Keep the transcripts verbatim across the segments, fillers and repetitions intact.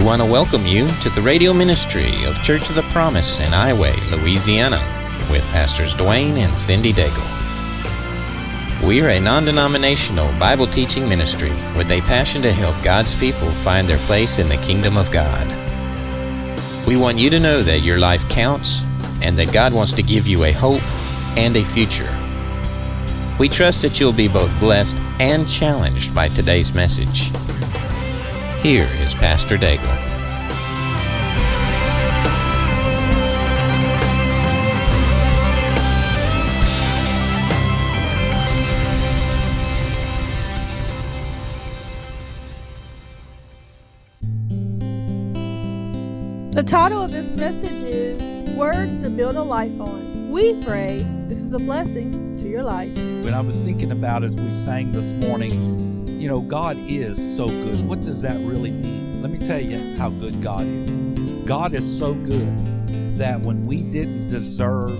want to welcome you to the radio ministry of Church of the Promise in Highway, Louisiana, with Pastors Dwayne and Cindy Daigle. We are a non-denominational Bible teaching ministry with a passion to help God's people find their place in the kingdom of God. We want you to know that your life counts and that God wants to give you a hope and a future. We trust that you'll be both blessed and challenged by today's message. Here is Pastor Daigle. The title of this message is Words to Build a Life On. We pray this is a blessing to your life. When I was thinking about as we sang this morning, you know, God is so good. What does that really mean? Let me tell you how good God is. God is so good that when we didn't deserve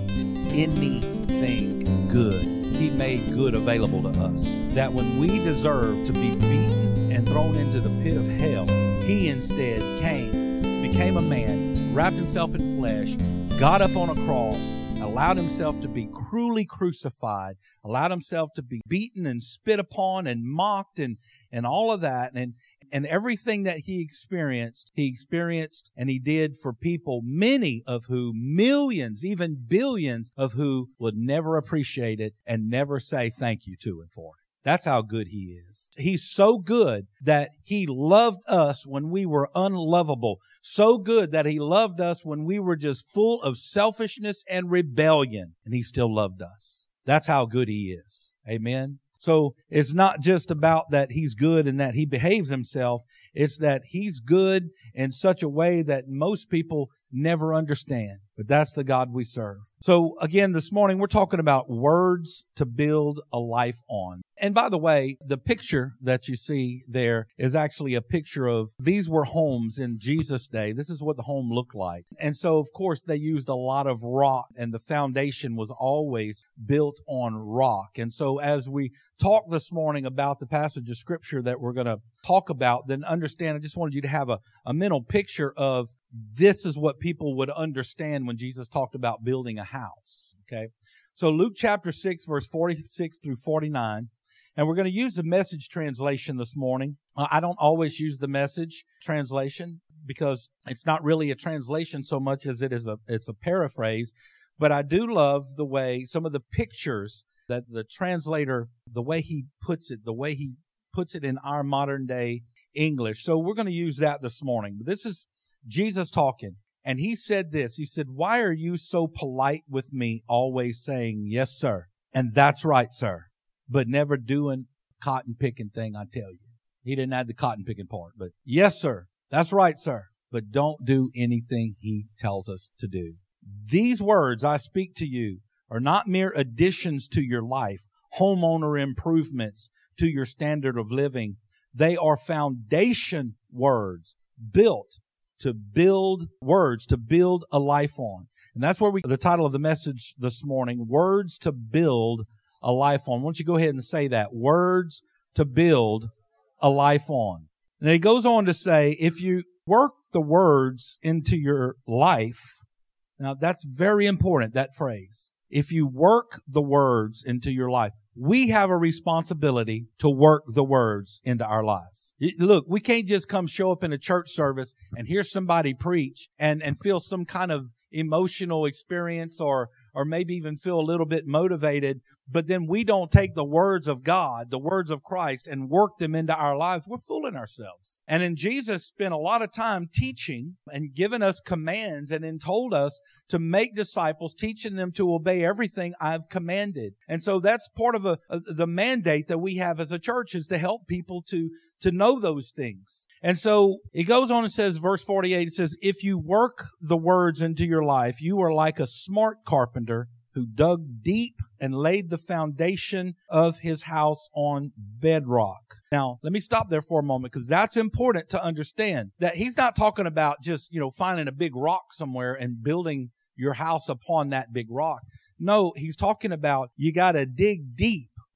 anything good, He made good available to us. That when we deserved to be beaten and thrown into the pit of hell, He instead came, became a man, wrapped Himself in flesh, got up on a cross, allowed Himself to be cruelly crucified, allowed Himself to be beaten and spit upon and mocked and, and all of that. And, and everything that He experienced, He experienced and He did for people, many of who, millions, even billions of who would never appreciate it and never say thank you to Him for it. That's how good He is. He's so good that He loved us when we were unlovable. So good that He loved us when we were just full of selfishness and rebellion. And He still loved us. That's how good He is. Amen. So it's not just about that He's good and that He behaves Himself. It's that He's good in such a way that most people never understand. But that's the God we serve. So again, this morning, we're talking about words to build a life on. And by the way, the picture that you see there is actually a picture of, these were homes in Jesus' day. This is what the home looked like. And so, of course, they used a lot of rock, and the foundation was always built on rock. And so as we talk this morning about the passage of Scripture that we're going to talk about, then understand, I just wanted you to have a, a mental picture of this is what people would understand when Jesus talked about building a house. Okay. So Luke chapter six, verse forty-six through forty-nine. And we're going to use the Message translation this morning. Uh, I don't always use the Message translation because it's not really a translation so much as it is a, it's a paraphrase. But I do love the way some of the pictures that the translator, the way he puts it, the way he puts it in our modern day English. So we're going to use that this morning. This is Jesus talking, and He said this. He said, "Why are you so polite with me, always saying, 'Yes, sir,' and 'That's right, sir,' but never doing cotton picking thing I tell you?" He didn't add the cotton picking part, but "Yes, sir. That's right, sir," but don't do anything He tells us to do. These words I speak to you are not mere additions to your life, homeowner improvements to your standard of living. They are foundation words built to build words, to build a life on. And that's where we, the title of the message this morning, Words to Build a Life On. Why don't you go ahead and say that? Words to build a life on. And he goes on to say, if you work the words into your life, now that's very important, that phrase. If you work the words into your life, we have a responsibility to work the words into our lives. Look, we can't just come show up in a church service and hear somebody preach and, and feel some kind of emotional experience or or maybe even feel a little bit motivated, but then we don't take the words of God, the words of Christ, and work them into our lives. We're fooling ourselves. And then Jesus spent a lot of time teaching and giving us commands and then told us to make disciples, teaching them to obey everything I've commanded. And so that's part of a, a, the mandate that we have as a church, is to help people to to know those things. And so it goes on and says, verse forty-eight, it says, if you work the words into your life, you are like a smart carpenter who dug deep and laid the foundation of his house on bedrock. Now, let me stop there for a moment, because that's important to understand, that he's not talking about just, you know, finding a big rock somewhere and building your house upon that big rock. No, he's talking about you got to dig deep.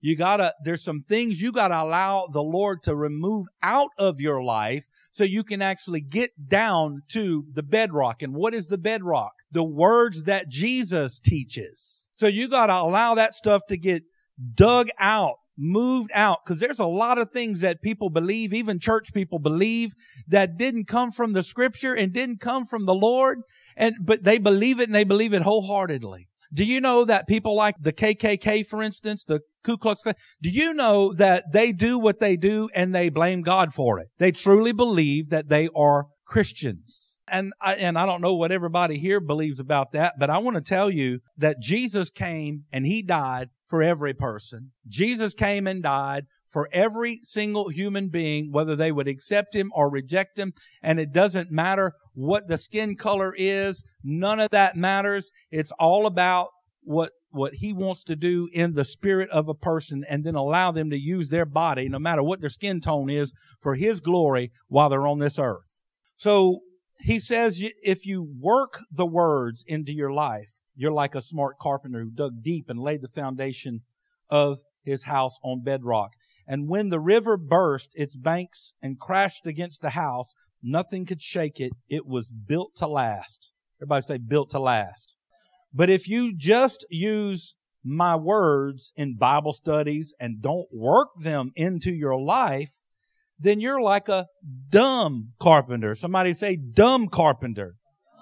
You gotta, there's some things you gotta allow the Lord to remove out of your life so you can actually get down to the bedrock. And what is the bedrock? The words that Jesus teaches. So you gotta allow that stuff to get dug out, moved out, because there's a lot of things that people believe, even church people believe, that didn't come from the Scripture and didn't come from the Lord, and but they believe it and they believe it wholeheartedly. Do you know that people like the K K K, for instance, the Ku Klux Klan, do you know that they do what they do and they blame God for it? They truly believe that they are Christians. And I, and I don't know what everybody here believes about that, but I want to tell you that Jesus came and He died for every person. Jesus came and died for every single human being, whether they would accept Him or reject Him. And it doesn't matter what the skin color is. None of that matters. It's all about what, what He wants to do in the spirit of a person, and then allow them to use their body, no matter what their skin tone is, for His glory while they're on this earth. So He says, if you work the words into your life, you're like a smart carpenter who dug deep and laid the foundation of his house on bedrock. And when the river burst its banks and crashed against the house, nothing could shake it. It was built to last. Everybody say, built to last. But if you just use my words in Bible studies and don't work them into your life, then you're like a dumb carpenter. Somebody say, dumb carpenter,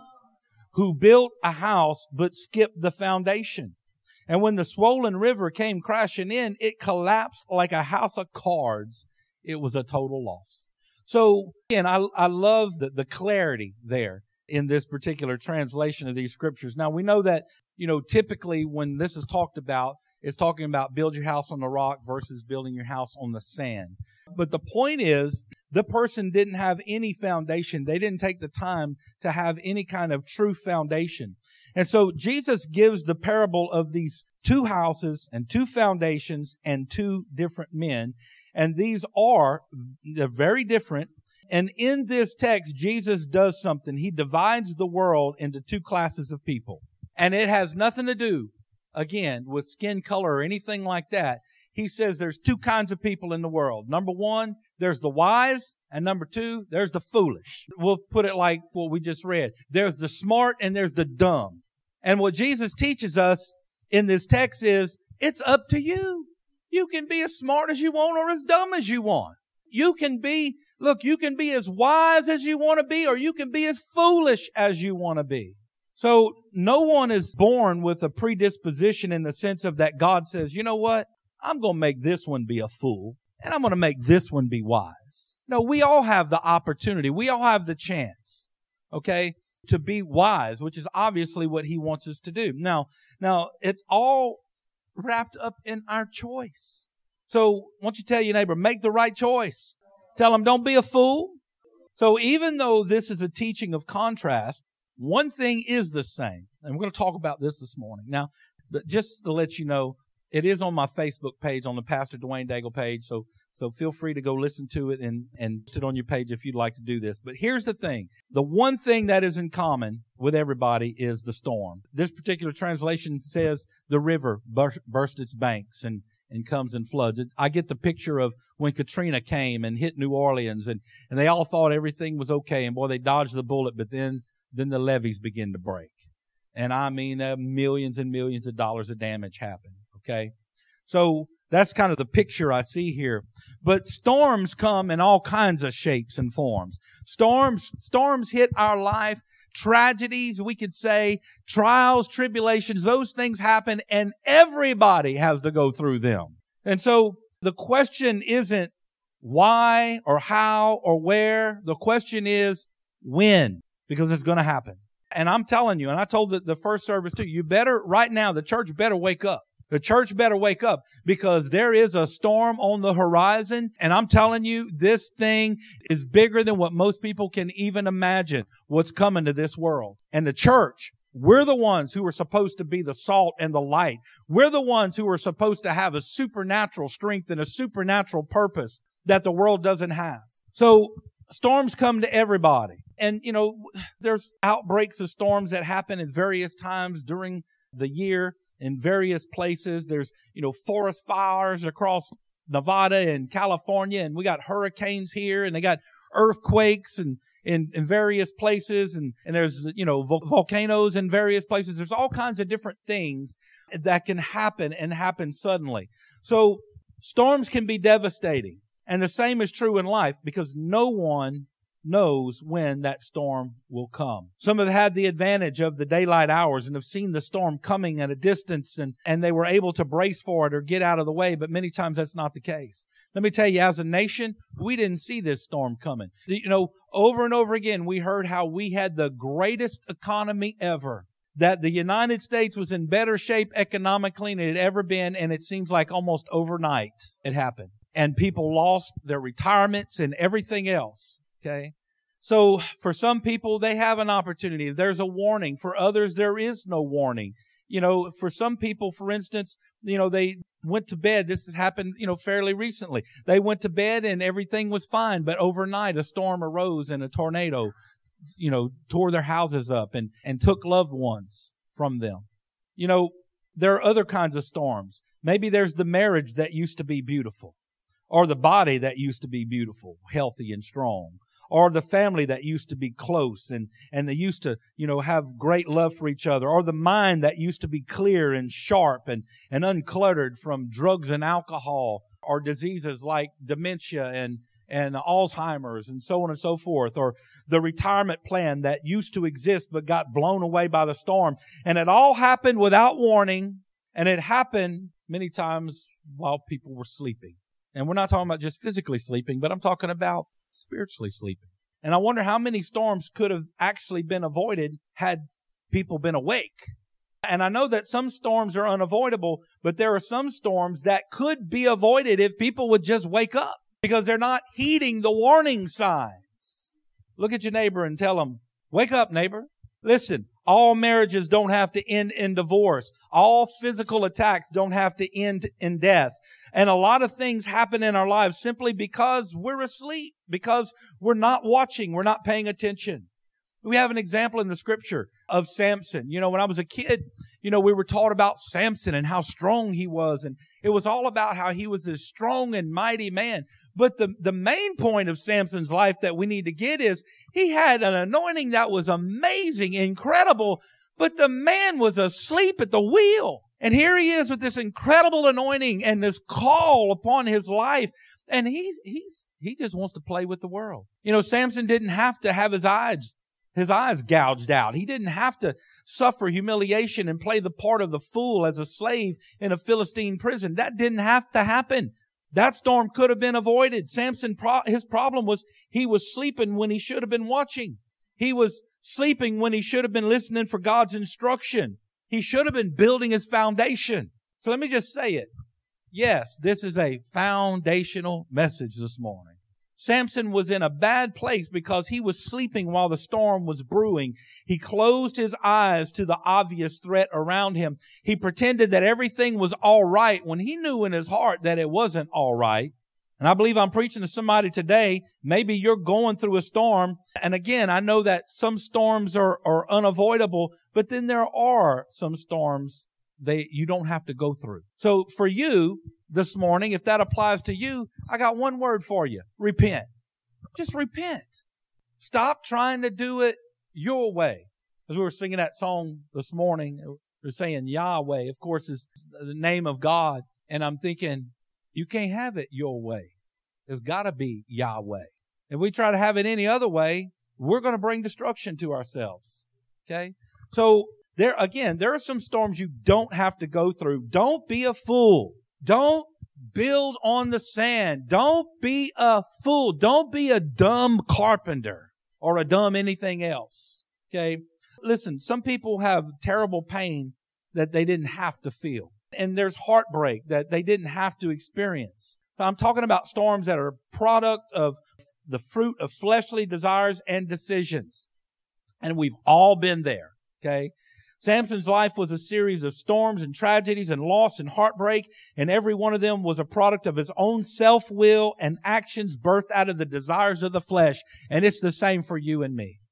who built a house but skipped the foundation. And when the swollen river came crashing in, it collapsed like a house of cards. It was a total loss. So, again, I, I love the, the clarity there in this particular translation of these scriptures. Now, we know that, you know, typically when this is talked about, it's talking about build your house on the rock versus building your house on the sand. But the point is, the person didn't have any foundation. They didn't take the time to have any kind of true foundation. And so Jesus gives the parable of these two houses and two foundations and two different men. And these are, they're very different. And in this text, Jesus does something. He divides the world into two classes of people. And it has nothing to do, again, with skin color or anything like that. He says there's two kinds of people in the world. Number one, there's the wise, and number two, there's the foolish. We'll put it like what we just read. There's the smart and there's the dumb. And what Jesus teaches us in this text is, it's up to you. You can be as smart as you want or as dumb as you want. You can be, look, you can be as wise as you want to be, or you can be as foolish as you want to be. So no one is born with a predisposition in the sense of that God says, you know what? I'm going to make this one be a fool, and I'm going to make this one be wise. No, we all have the opportunity. We all have the chance, okay, to be wise, which is obviously what He wants us to do. Now, now it's all wrapped up in our choice. So why don't you tell your neighbor, make the right choice. Tell them, don't be a fool. So even though this is a teaching of contrast, one thing is the same. And we're going to talk about this this morning. Now, but just to let you know, it is on my Facebook page, on the Pastor Dwayne Daigle page. So, so feel free to go listen to it and, and put it on your page if you'd like to do this. But here's the thing. The one thing that is in common with everybody is the storm. This particular translation says the river burst, burst its banks and, and comes and floods. It, I get the picture of when Katrina came and hit New Orleans, and, and they all thought everything was okay. And boy, they dodged the bullet, but then, then the levees begin to break. And I mean, uh, millions and millions of dollars of damage happened. Okay. So that's kind of the picture I see here. But storms come in all kinds of shapes and forms. Storms, storms hit our life. Tragedies, we could say, trials, tribulations, those things happen, and everybody has to go through them. And so the question isn't why or how or where. The question is when, because it's going to happen. And I'm telling you, and I told the, the first service too, you better, right now, the church better wake up. The church better wake up, because there is a storm on the horizon. And I'm telling you, this thing is bigger than what most people can even imagine what's coming to this world. And the church, we're the ones who are supposed to be the salt and the light. We're the ones who are supposed to have a supernatural strength and a supernatural purpose that the world doesn't have. So storms come to everybody. And, you know, there's outbreaks of storms that happen at various times during the year. in various places. There's, you know, forest fires across Nevada and California, and we got hurricanes here, and they got earthquakes and in, in various places, and, and there's, you know, vo- volcanoes in various places. There's all kinds of different things that can happen and happen suddenly. So storms can be devastating. And the same is true in life, because no one knows when that storm will come. Some have had the advantage of the daylight hours and have seen the storm coming at a distance, and, and they were able to brace for it or get out of the way, but many times that's not the case. Let me tell you, as a nation, we didn't see this storm coming. You know, over and over again, we heard how we had the greatest economy ever, that the United States was in better shape economically than it had ever been, and it seems like almost overnight it happened. And people lost their retirements and everything else. Okay. So for some people, they have an opportunity. There's a warning. For others, there is no warning. You know, for some people, for instance, you know, they went to bed. This has happened, you know, fairly recently. They went to bed and everything was fine. But overnight, a storm arose and a tornado, you know, tore their houses up and, and took loved ones from them. You know, there are other kinds of storms. Maybe there's the marriage that used to be beautiful, or the body that used to be beautiful, healthy and strong, or the family that used to be close and, and they used to, you know, have great love for each other, or the mind that used to be clear and sharp and, and uncluttered from drugs and alcohol, or diseases like dementia and, and Alzheimer's and so on and so forth, or the retirement plan that used to exist but got blown away by the storm. And it all happened without warning, and it happened many times while people were sleeping. And we're not talking about just physically sleeping, but I'm talking about spiritually sleeping. And I wonder how many storms could have actually been avoided had people been awake. And I know that some storms are unavoidable, but there are some storms that could be avoided if people would just wake up, because they're not heeding the warning signs. Look at your neighbor and tell them, wake up, neighbor. Listen, all marriages don't have to end in divorce. All physical attacks don't have to end in death. And a lot of things happen in our lives simply because we're asleep, because we're not watching, we're not paying attention. We have an example in the scripture of Samson. You know, when I was a kid, you know, we were taught about Samson and how strong he was. And it was all about how he was this strong and mighty man. But the, the main point of Samson's life that we need to get is he had an anointing that was amazing, incredible, but the man was asleep at the wheel. And here he is with this incredible anointing and this call upon his life. And he's, he's, he just wants to play with the world. You know, Samson didn't have to have his eyes, his eyes gouged out. He didn't have to suffer humiliation and play the part of the fool as a slave in a Philistine prison. That didn't have to happen. That storm could have been avoided. Samson, his problem was he was sleeping when he should have been watching. He was sleeping when he should have been listening for God's instruction. He should have been building his foundation. So let me just say it. Yes, this is a foundational message this morning. Samson was in a bad place because he was sleeping while the storm was brewing. He closed his eyes to the obvious threat around him. He pretended that everything was all right when he knew in his heart that it wasn't all right. And I believe I'm preaching to somebody today. Maybe you're going through a storm. And again, I know that some storms are, are unavoidable, but then there are some storms that you don't have to go through. So for you this morning, if that applies to you, I got one word for you. Repent. Just repent. Stop trying to do it your way. As we were singing that song this morning, we're saying Yahweh, of course, is the name of God. And I'm thinking, you can't have it your way. There's got to be Yahweh. If we try to have it any other way, we're going to bring destruction to ourselves. Okay? So there, again, there are some storms you don't have to go through. Don't be a fool. Don't build on the sand. Don't be a fool. Don't be a dumb carpenter or a dumb anything else. Okay? Listen, some people have terrible pain that they didn't have to feel. And there's heartbreak that they didn't have to experience. I'm talking about storms that are a product of the fruit of fleshly desires and decisions. And we've all been there. Okay? Samson's life was a series of storms and tragedies and loss and heartbreak, and every one of them was a product of his own self-will and actions birthed out of the desires of the flesh. And it's the same for you and me.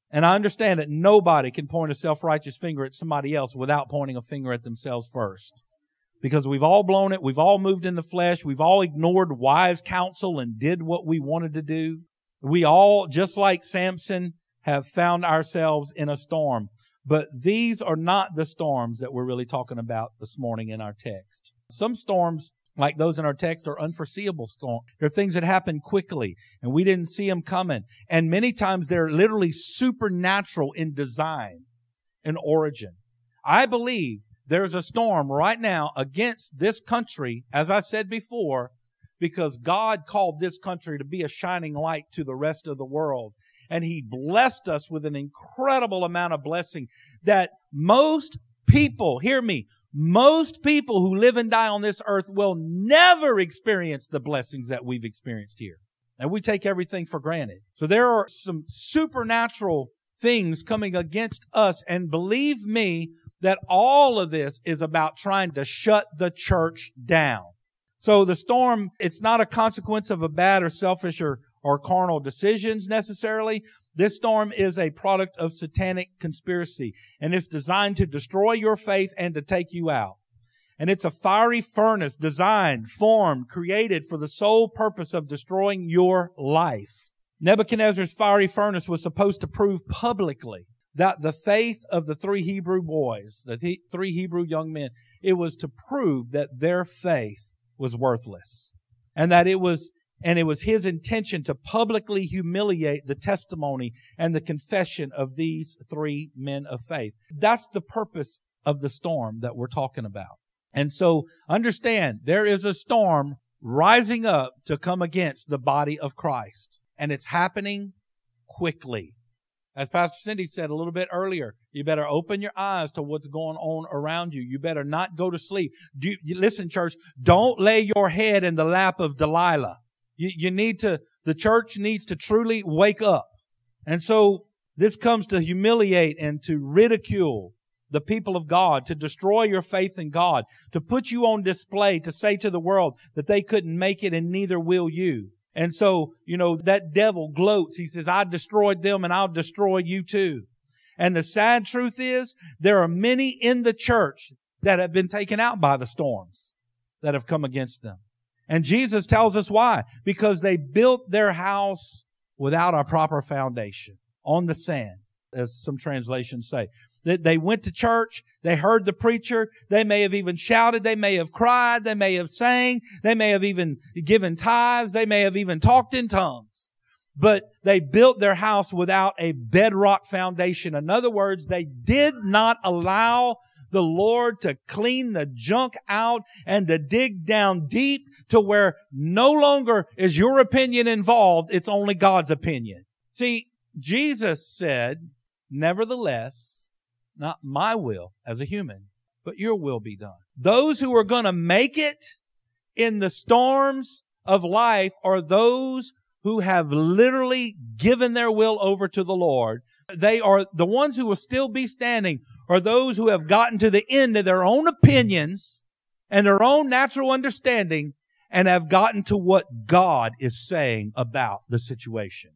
And I understand that nobody can point a self-righteous finger at somebody else without pointing a finger at themselves first. Because we've all blown it. We've all moved in the flesh. We've all ignored wise counsel and did what we wanted to do. We all, just like Samson, have found ourselves in a storm. But these are not the storms that we're really talking about this morning in our text. Some storms, like those in our text, are unforeseeable storms. They're things that happen quickly, and we didn't see them coming. And many times they're literally supernatural in design and origin. I believe there's a storm right now against this country, as I said before, because God called this country to be a shining light to the rest of the world. And He blessed us with an incredible amount of blessing that most people, hear me, most people who live and die on this earth will never experience the blessings that we've experienced here. And we take everything for granted. So there are some supernatural things coming against us. And believe me, that all of this is about trying to shut the church down. So the storm, it's not a consequence of a bad or selfish or, or carnal decisions necessarily. This storm is a product of satanic conspiracy, and it's designed to destroy your faith and to take you out. And it's a fiery furnace designed, formed, created for the sole purpose of destroying your life. Nebuchadnezzar's fiery furnace was supposed to prove publicly that the faith of the three Hebrew boys, the th- three Hebrew young men, it was to prove that their faith was worthless. And that it was And it was his intention to publicly humiliate the testimony and the confession of these three men of faith. That's the purpose of the storm that we're talking about. And so understand, there is a storm rising up to come against the body of Christ. And it's happening quickly. As Pastor Cindy said a little bit earlier, you better open your eyes to what's going on around you. You better not go to sleep. Do you, listen, church, don't lay your head in the lap of Delilah. You, you need to, the church needs to truly wake up. And so this comes to humiliate and to ridicule the people of God, to destroy your faith in God, to put you on display, to say to the world that they couldn't make it and neither will you. And so, you know, that devil gloats. He says, I destroyed them and I'll destroy you too. And the sad truth is there are many in the church that have been taken out by the storms that have come against them. And Jesus tells us why. Because they built their house without a proper foundation, on the sand, as some translations say. They went to church, they heard the preacher, they may have even shouted, they may have cried, they may have sang, they may have even given tithes, they may have even talked in tongues. But they built their house without a bedrock foundation. In other words, they did not allow the Lord to clean the junk out and to dig down deep to where no longer is your opinion involved. It's only God's opinion. See, Jesus said, nevertheless, not my will as a human, but your will be done. Those who are going to make it in the storms of life are those who have literally given their will over to the Lord. They are the ones who will still be standing are those who have gotten to the end of their own opinions and their own natural understanding and have gotten to what God is saying about the situation.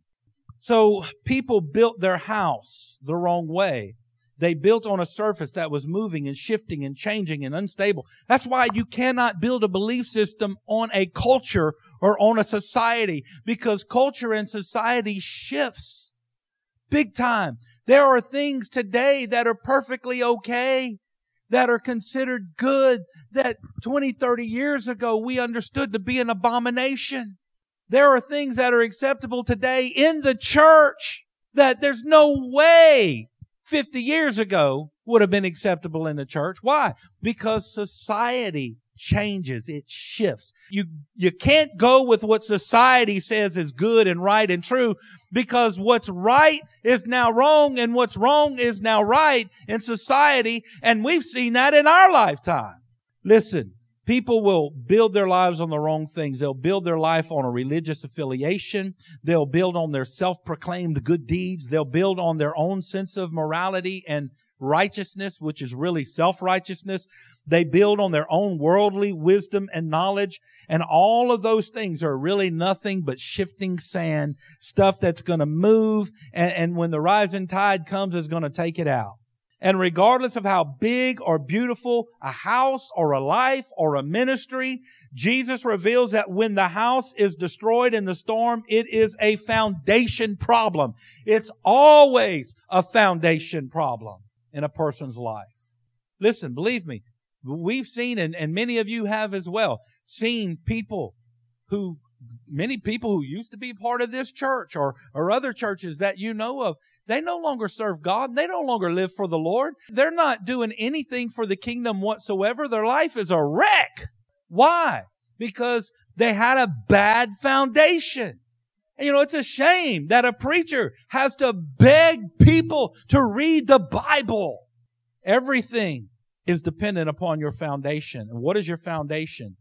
So people built their house the wrong way. They built on a surface that was moving and shifting and changing and unstable. That's why you cannot build a belief system on a culture or on a society, because culture and society shifts big time. There are things today that are perfectly okay, that are considered good, that twenty, thirty years ago we understood to be an abomination. There are things that are acceptable today in the church that there's no way fifty years ago would have been acceptable in the church. Why? Because society changes. It shifts. You, you can't go with what society says is good and right and true, because what's right is now wrong and what's wrong is now right in society. And we've seen that in our lifetime. Listen, people will build their lives on the wrong things. They'll build their life on a religious affiliation. They'll build on their self-proclaimed good deeds. They'll build on their own sense of morality and righteousness, which is really self-righteousness. They build on their own worldly wisdom and knowledge. And all of those things are really nothing but shifting sand, stuff that's going to move. And, and when the rising tide comes, it's going to take it out. And regardless of how big or beautiful a house or a life or a ministry, Jesus reveals that when the house is destroyed in the storm, it is a foundation problem. It's always a foundation problem in a person's life. Listen, believe me, we've seen, and, and many of you have as well, seen people who, many people who used to be part of this church or, or other churches that you know of, they no longer serve God. And they no longer live for the Lord. They're not doing anything for the kingdom whatsoever. Their life is a wreck. Why? Because they had a bad foundation. And you know, it's a shame that a preacher has to beg people to read the Bible. Everything is dependent upon your foundation. And what is your foundation?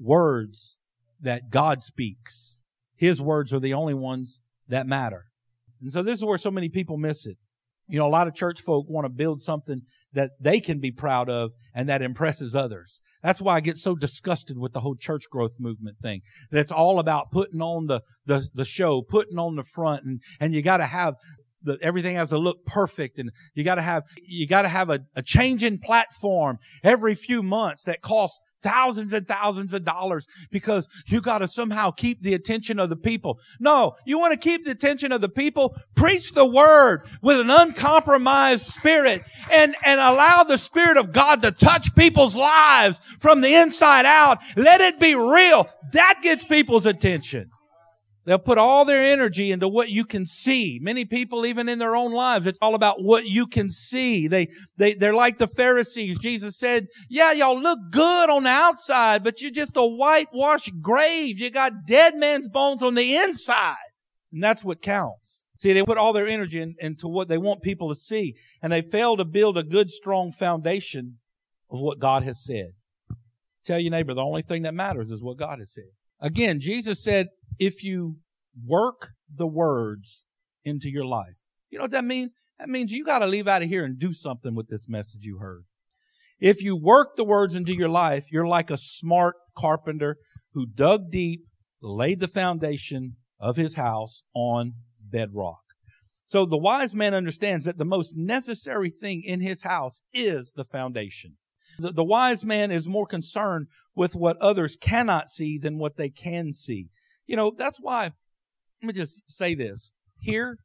Words that God speaks. His words are the only ones that matter. And so this is where so many people miss it. You know, a lot of church folk want to build something that they can be proud of and that impresses others. That's why I get so disgusted with the whole church growth movement thing. That it's all about putting on the, the, the show, putting on the front, and, and you got to have the, everything has to look perfect, and you got to have, you got to have a, a changing platform every few months that costs thousands and thousands of dollars because you got to somehow keep the attention of the people. No, you want to keep the attention of the people? Preach the word with an uncompromised spirit and, and allow the Spirit of God to touch people's lives from the inside out. Let it be real. That gets people's attention. They'll put all their energy into what you can see. Many people, even in their own lives, it's all about what you can see. They, they, they're like the Pharisees. Jesus said, yeah, y'all look good on the outside, but you're just a whitewashed grave. You got dead man's bones on the inside. And that's what counts. See, they put all their energy in, into what they want people to see, and they fail to build a good, strong foundation of what God has said. Tell your neighbor, the only thing that matters is what God has said. Again, Jesus said, if you work the words into your life. You know what that means? That means you got to leave out of here and do something with this message you heard. If you work the words into your life, you're like a smart carpenter who dug deep, laid the foundation of his house on bedrock. So the wise man understands that the most necessary thing in his house is the foundation. The, the wise man is more concerned with what others cannot see than what they can see. You know, that's why, let me just say this. Here,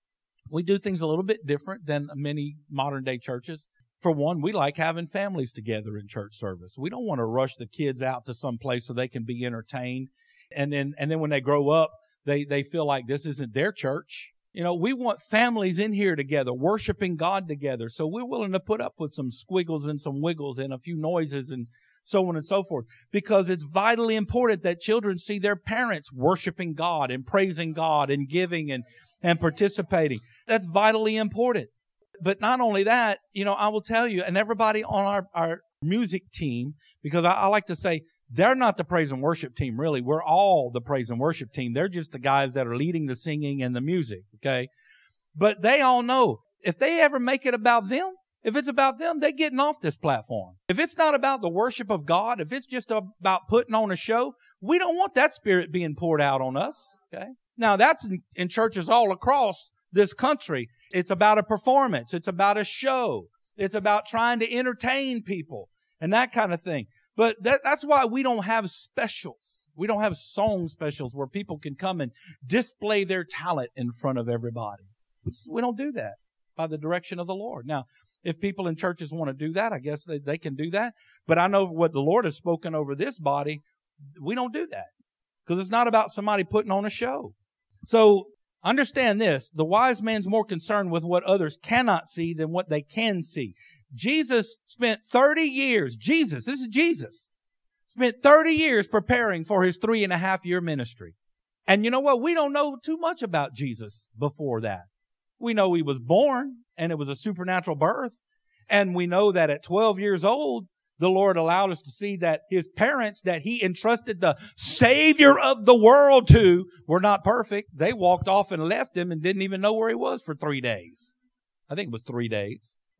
we do things a little bit different than many modern day churches. For one, we like having families together in church service. We don't want to rush the kids out to some place so they can be entertained. And then, and then when they grow up, they, they feel like this isn't their church. You know, we want families in here together, worshiping God together. So we're willing to put up with some squiggles and some wiggles and a few noises and so on and so forth, because it's vitally important that children see their parents worshiping God and praising God and giving and, and participating. That's vitally important. But not only that, you know, I will tell you, and everybody on our, our music team, because I, I like to say, they're not the praise and worship team, really. We're all the praise and worship team. They're just the guys that are leading the singing and the music, okay? But they all know, if they ever make it about them, if it's about them, they're getting off this platform. If it's not about the worship of God, if it's just about putting on a show, we don't want that spirit being poured out on us, okay? Now, that's in, in churches all across this country. It's about a performance. It's about a show. It's about trying to entertain people and that kind of thing. But that, that's why we don't have specials. We don't have song specials where people can come and display their talent in front of everybody. We don't do that by the direction of the Lord. Now, if people in churches want to do that, I guess they, they can do that. But I know what the Lord has spoken over this body. We don't do that because it's not about somebody putting on a show. So understand this. The wise man's more concerned with what others cannot see than what they can see. Jesus spent thirty years, Jesus, this is Jesus, spent thirty years preparing for his three and a half year ministry. And you know what? We don't know too much about Jesus before that. We know he was born and it was a supernatural birth. And we know that at twelve years old, the Lord allowed us to see that his parents that he entrusted the Savior of the world to were not perfect. They walked off and left him and didn't even know where he was for three days. I think it was three days.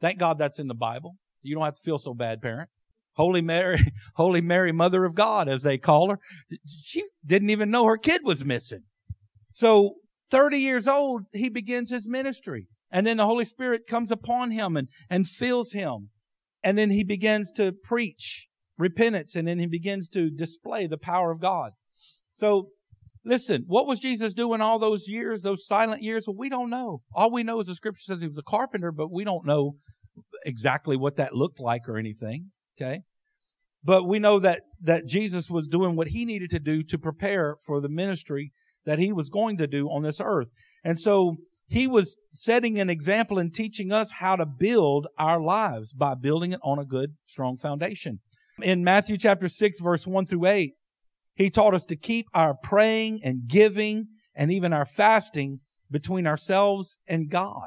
Thank God that's in the Bible. You don't have to feel so bad, parent. Holy Mary, Holy Mary, Mother of God, as they call her. She didn't even know her kid was missing. So thirty years old, he begins his ministry. And then the Holy Spirit comes upon him and, and fills him. And then he begins to preach repentance. And then he begins to display the power of God. So listen, what was Jesus doing all those years, those silent years? Well, we don't know. All we know is the scripture says he was a carpenter, but we don't know exactly what that looked like or anything. Okay. But we know that, that Jesus was doing what he needed to do to prepare for the ministry that he was going to do on this earth. And so he was setting an example and teaching us how to build our lives by building it on a good, strong foundation. In Matthew chapter six, verse one through eight, he taught us to keep our praying and giving and even our fasting between ourselves and God,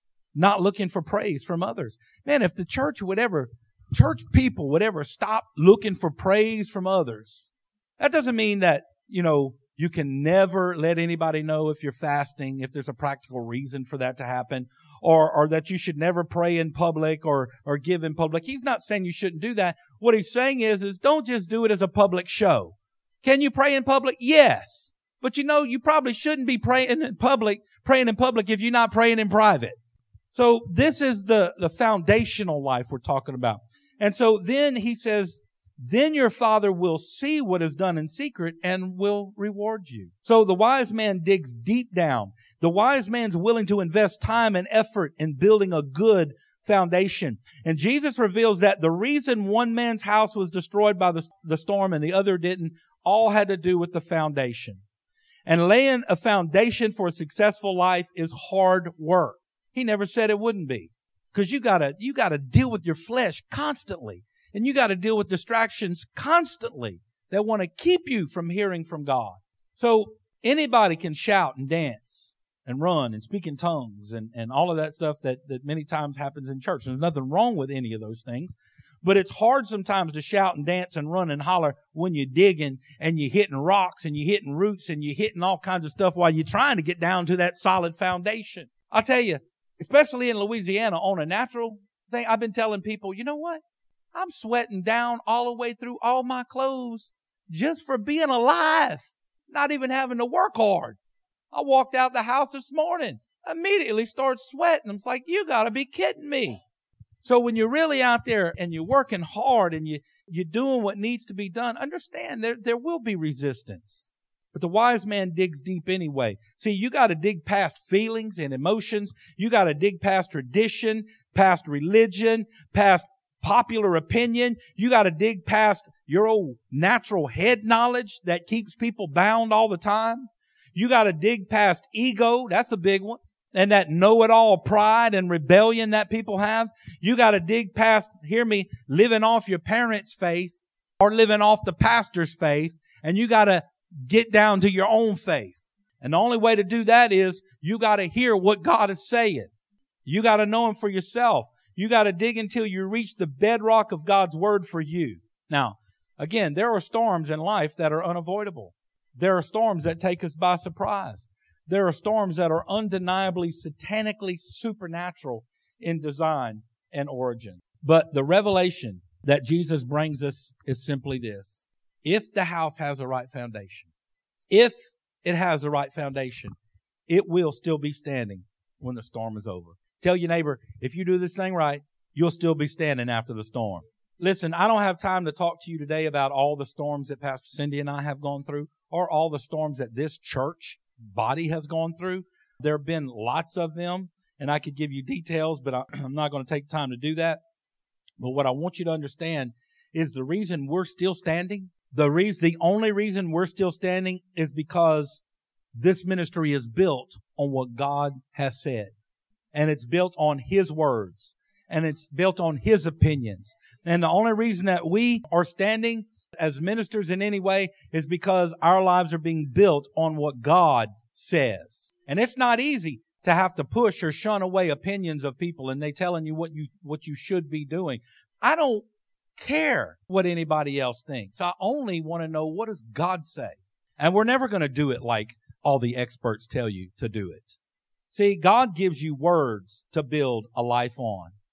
not looking for praise from others. Man, if the church would ever, church people would ever stop looking for praise from others, that doesn't mean that, you know, you can never let anybody know if you're fasting, if there's a practical reason for that to happen, or, or that you should never pray in public or, or give in public. He's not saying you shouldn't do that. What he's saying is, is don't just do it as a public show. Can you pray in public? Yes. But you know, you probably shouldn't be praying in public, praying in public if you're not praying in private. So this is the, the foundational life we're talking about. And so then he says, then your Father will see what is done in secret and will reward you. So the wise man digs deep down. The wise man's willing to invest time and effort in building a good foundation. And Jesus reveals that the reason one man's house was destroyed by the, the storm and the other didn't, all had to do with the foundation. And laying a foundation for a successful life is hard work. He never said it wouldn't be. Because you gotta, you gotta deal with your flesh constantly. And you got to deal with distractions constantly that want to keep you from hearing from God. So anybody can shout and dance and run and speak in tongues and, and all of that stuff that, that many times happens in church. There's nothing wrong with any of those things. But it's hard sometimes to shout and dance and run and holler when you're digging and you're hitting rocks and you're hitting roots and you're hitting all kinds of stuff while you're trying to get down to that solid foundation. I'll tell you, especially in Louisiana on a natural thing, I've been telling people, you know what? I'm sweating down all the way through all my clothes just for being alive, not even having to work hard. I walked out the house this morning, immediately started sweating. I'm like, you got to be kidding me. So when you're really out there and you're working hard and you, you're doing what needs to be done, understand there, there will be resistance. But the wise man digs deep anyway. See, you got to dig past feelings and emotions. You got to dig past tradition, past religion, past popular opinion. You got to dig past your old natural head knowledge that keeps people bound all the time. You got to dig past ego. That's a big one. And that know-it-all pride and rebellion that people have. You got to dig past, hear me, living off your parents' faith or living off the pastor's faith. And you got to get down to your own faith. And the only way to do that is you got to hear what God is saying. You got to know Him for yourself. You got to dig until you reach the bedrock of God's Word for you. Now, again, there are storms in life that are unavoidable. There are storms that take us by surprise. There are storms that are undeniably, satanically supernatural in design and origin. But the revelation that Jesus brings us is simply this. If the house has the right foundation, if it has the right foundation, it will still be standing when the storm is over. Tell your neighbor, if you do this thing right, you'll still be standing after the storm. Listen, I don't have time to talk to you today about all the storms that Pastor Cindy and I have gone through or all the storms that this church body has gone through. There have been lots of them, and I could give you details, but I, I'm not going to take time to do that. But what I want you to understand is the reason we're still standing, the reason, the only reason we're still standing is because this ministry is built on what God has said. And it's built on His words. And it's built on His opinions. And the only reason that we are standing as ministers in any way is because our lives are being built on what God says. And it's not easy to have to push or shun away opinions of people and they telling you what you what you should be doing. I don't care what anybody else thinks. I only want to know, what does God say? And we're never going to do it like all the experts tell you to do it. See, God gives you words to build a life on.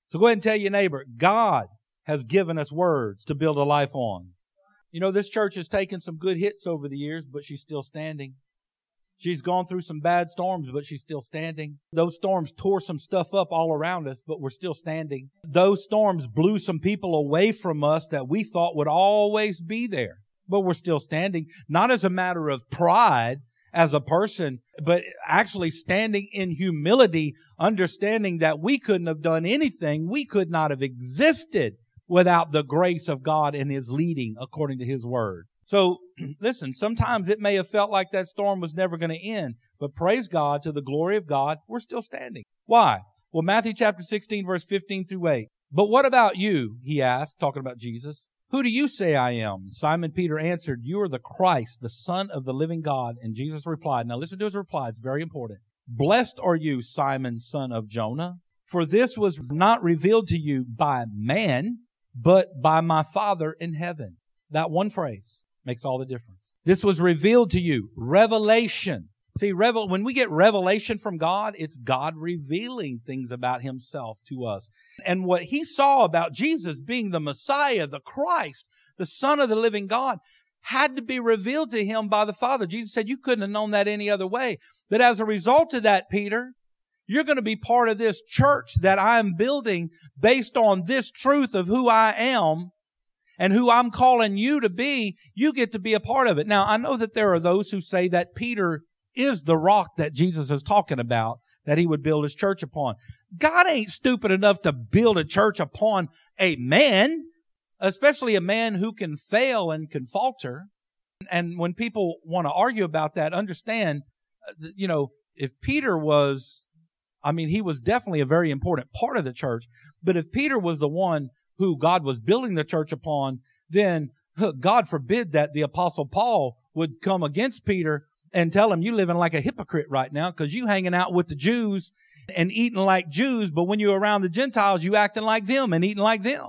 So go ahead and tell your neighbor, God has given us words to build a life on. You know, this church has taken some good hits over the years, but she's still standing. She's gone through some bad storms, but she's still standing. Those storms tore some stuff up all around us, but we're still standing. Those storms blew some people away from us that we thought would always be there, but we're still standing. Not as a matter of pride as a person, but actually standing in humility, understanding that we couldn't have done anything. We could not have existed without the grace of God and His leading according to His Word. So, listen, sometimes it may have felt like that storm was never going to end, but praise God, to the glory of God, we're still standing. Why? Well, Matthew chapter sixteen, verse fifteen through eight. But what about you? He asked, talking about Jesus. Who do you say I am? Simon Peter answered, you are the Christ, the Son of the living God. And Jesus replied, now listen to his reply, it's very important. Blessed are you, Simon, son of Jonah, for this was not revealed to you by man, but by my Father in heaven. That one phrase makes all the difference. This was revealed to you. Revelation. See, revel- when we get revelation from God, it's God revealing things about Himself to us. And what He saw about Jesus being the Messiah, the Christ, the Son of the living God, had to be revealed to Him by the Father. Jesus said, you couldn't have known that any other way. That as a result of that, Peter, you're going to be part of this church that I'm building based on this truth of who I am and who I'm calling you to be. You get to be a part of it. Now, I know that there are those who say that Peter is the rock that Jesus is talking about, that He would build His church upon. God ain't stupid enough to build a church upon a man, especially a man who can fail and can falter. And when people want to argue about that, understand, you know, if Peter was, I mean, he was definitely a very important part of the church, but if Peter was the one who God was building the church upon, then God forbid that the Apostle Paul would come against Peter and tell him, you living like a hypocrite right now because you hanging out with the Jews and eating like Jews, but when you're around the Gentiles, you acting like them and eating like them.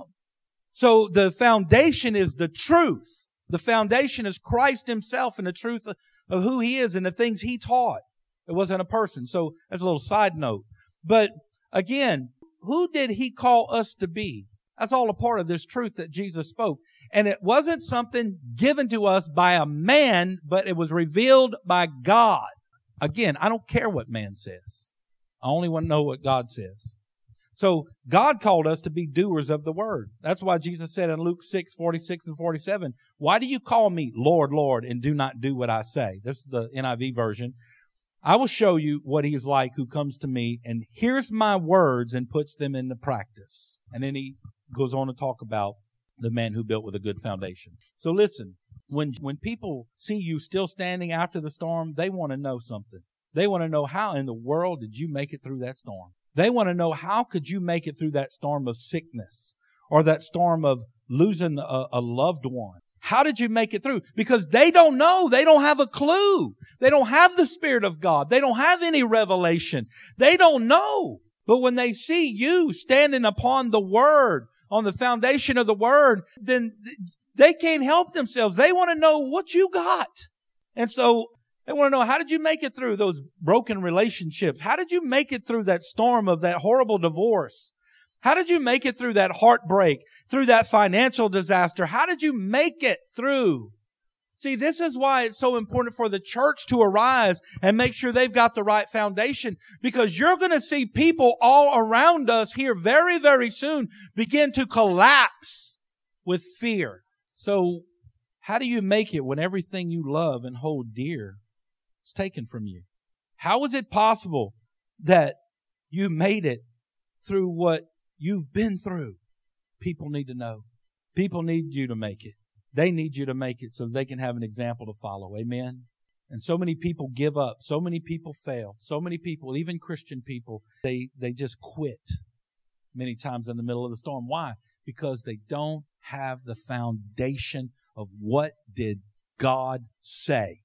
So the foundation is the truth. The foundation is Christ Himself and the truth of, of who He is and the things He taught. It wasn't a person. So that's a little side note. But again, who did He call us to be? That's all a part of this truth that Jesus spoke. And it wasn't something given to us by a man, but it was revealed by God. Again, I don't care what man says. I only want to know what God says. So God called us to be doers of the word. That's why Jesus said in Luke six, forty-six and forty-seven, why do you call me Lord, Lord, and do not do what I say? This is the N I V version. I will show you what He is like who comes to me and hears my words and puts them into practice. And then He goes on to talk about the man who built with a good foundation. So listen, when when people see you still standing after the storm, they want to know something. They want to know, how in the world did you make it through that storm? They want to know, how could you make it through that storm of sickness or that storm of losing a, a loved one? How did you make it through? Because they don't know. They don't have a clue. They don't have the Spirit of God. They don't have any revelation. They don't know. But when they see you standing upon the Word, on the foundation of the Word, then they can't help themselves. They want to know what you got. And so they want to know, how did you make it through those broken relationships? How did you make it through that storm of that horrible divorce? How did you make it through that heartbreak, through that financial disaster? How did you make it through? See, this is why it's so important for the church to arise and make sure they've got the right foundation, because you're going to see people all around us here very, very soon begin to collapse with fear. So how do you make it when everything you love and hold dear is taken from you? How is it possible that you made it through what you've been through? People need to know. People need you to make it. They need you to make it so they can have an example to follow. Amen? And so many people give up. So many people fail. So many people, even Christian people, they, they just quit many times in the middle of the storm. Why? Because they don't have the foundation of what did God say.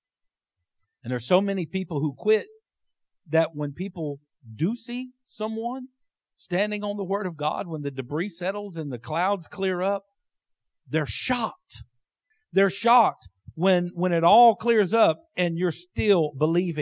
And there's so many people who quit that when people do see someone standing on the Word of God, when the debris settles and the clouds clear up, they're shocked. They're shocked when, when it all clears up and you're still believing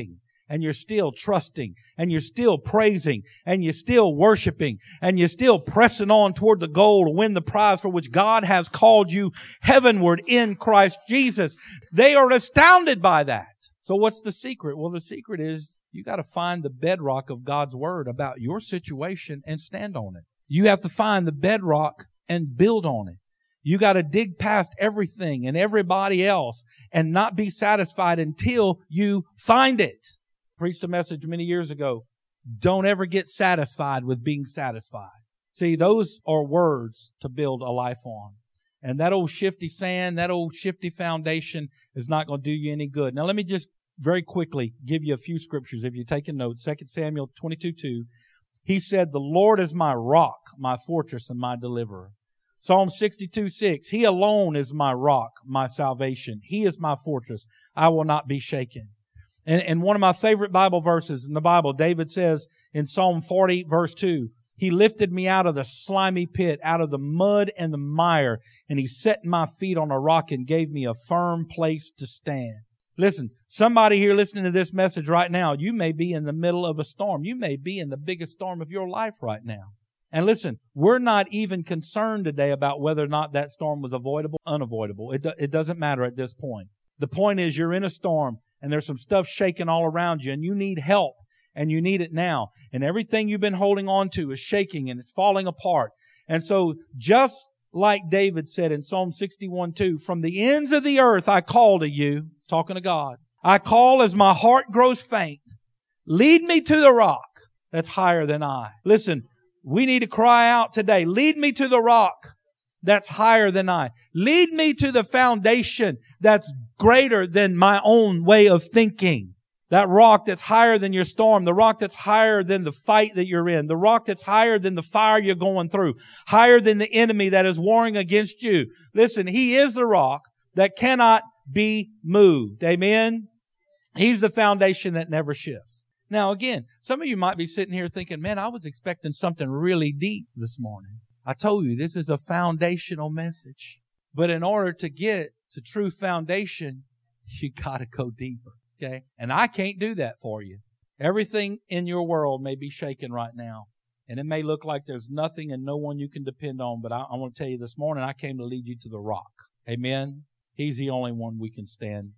and you're still trusting, and you're still praising, and you're still worshiping, and you're still pressing on toward the goal to win the prize for which God has called you heavenward in Christ Jesus. They are astounded by that. So what's the secret? Well, the secret is you got to find the bedrock of God's Word about your situation and stand on it. You have to find the bedrock and build on it. You got to dig past everything and everybody else and not be satisfied until you find it. I preached a message many years ago. Don't ever get satisfied with being satisfied. See, those are words to build a life on. And that old shifty sand, that old shifty foundation is not going to do you any good. Now, let me just very quickly give you a few scriptures. If you're taking notes, Second Samuel twenty-two two, he said, the Lord is my rock, my fortress, and my deliverer. Psalm sixty-two six, He alone is my rock, my salvation. He is my fortress. I will not be shaken. And, and one of my favorite Bible verses in the Bible, David says in Psalm forty, verse two, He lifted me out of the slimy pit, out of the mud and the mire, and He set my feet on a rock and gave me a firm place to stand. Listen, somebody here listening to this message right now, you may be in the middle of a storm. You may be in the biggest storm of your life right now. And listen, we're not even concerned today about whether or not that storm was avoidable, unavoidable. It, do, it doesn't matter at this point. The point is you're in a storm and there's some stuff shaking all around you and you need help and you need it now. And everything you've been holding on to is shaking and it's falling apart. And so just like David said in Psalm sixty-one two, from the ends of the earth I call to you. It's talking to God. I call as my heart grows faint. Lead me to the rock that's higher than I. Listen, we need to cry out today. Lead me to the rock that's higher than I. Lead me to the foundation that's greater than my own way of thinking. That rock that's higher than your storm, the rock that's higher than the fight that you're in, the rock that's higher than the fire you're going through, higher than the enemy that is warring against you. Listen, He is the rock that cannot be moved. Amen? He's the foundation that never shifts. Now again, some of you might be sitting here thinking, man, I was expecting something really deep this morning. I told you, this is a foundational message. But in order to get to true foundation, you gotta go deeper. Okay? And I can't do that for you. Everything in your world may be shaken right now. And it may look like there's nothing and no one you can depend on. But I, I want to tell you this morning, I came to lead you to the rock. Amen? He's the only one we can stand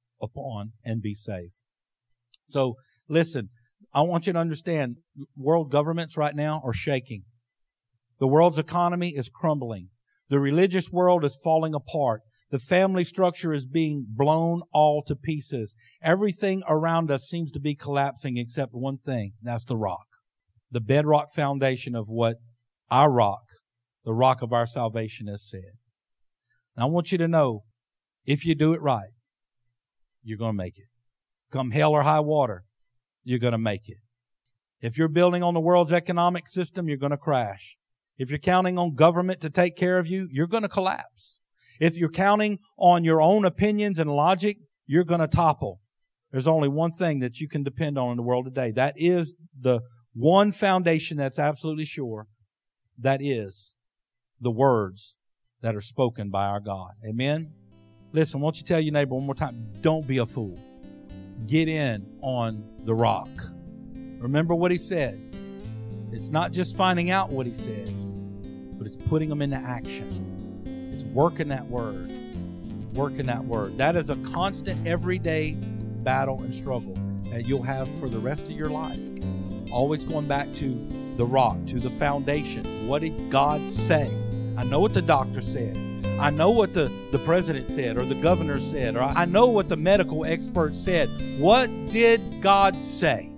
upon and be safe. So, listen, I want you to understand, world governments right now are shaking. The world's economy is crumbling. The religious world is falling apart. The family structure is being blown all to pieces. Everything around us seems to be collapsing except one thing. That's the rock. The bedrock foundation of what our rock, the rock of our salvation, has said. And I want you to know, if you do it right, you're going to make it. Come hell or high water, you're going to make it. If you're building on the world's economic system, you're going to crash. If you're counting on government to take care of you, you're going to collapse. If you're counting on your own opinions and logic, you're going to topple. There's only one thing that you can depend on in the world today. That is the one foundation that's absolutely sure. That is the words that are spoken by our God. Amen? Listen, won't you tell your neighbor one more time, don't be a fool. Get in on the rock. Remember what He said. It's not just finding out what He said, but it's putting them into action. It's working that word. Working that word. That is a constant, everyday battle and struggle that you'll have for the rest of your life. Always going back to the rock, to the foundation. What did God say? I know what the doctor said. I know what the, the president said or the governor said, or I know what the medical expert said. What did God say?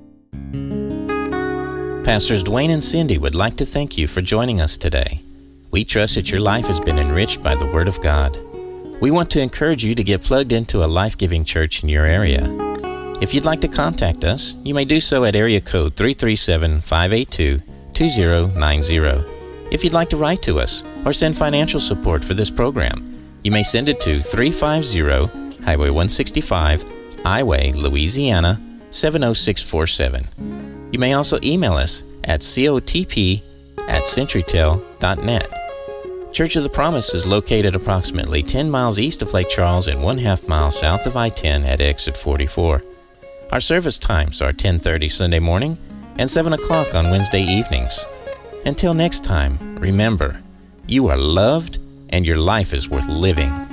Pastors Dwayne and Cindy would like to thank you for joining us today. We trust that your life has been enriched by the Word of God. We want to encourage you to get plugged into a life-giving church in your area. If you'd like to contact us, you may do so at area code three three seven, five eight two, two zero nine zero. If you'd like to write to us or send financial support for this program, you may send it to three five zero Highway one sixty-five, Iway, Louisiana, seven oh six four seven. You may also email us at cotp at centurytel dot net. Church of the Promise is located approximately ten miles east of Lake Charles and one half mile south of I ten at exit forty-four. Our service times are ten thirty Sunday morning and seven o'clock on Wednesday evenings. Until next time, remember, you are loved and your life is worth living.